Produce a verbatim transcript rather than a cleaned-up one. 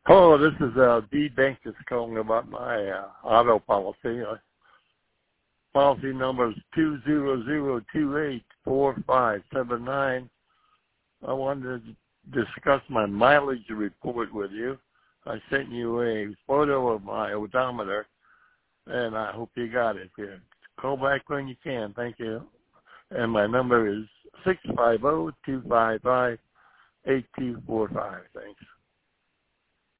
Hello, this is uh, D. Bankus calling about my uh, auto policy. Uh, policy number is two zero zero two eight four five seven nine. I wanted to discuss my mileage report with you. I sent you a photo of my odometer, and I hope you got it here. Call back when you can. Thank you. And my number is six five zero two five five eight two four five. Thanks.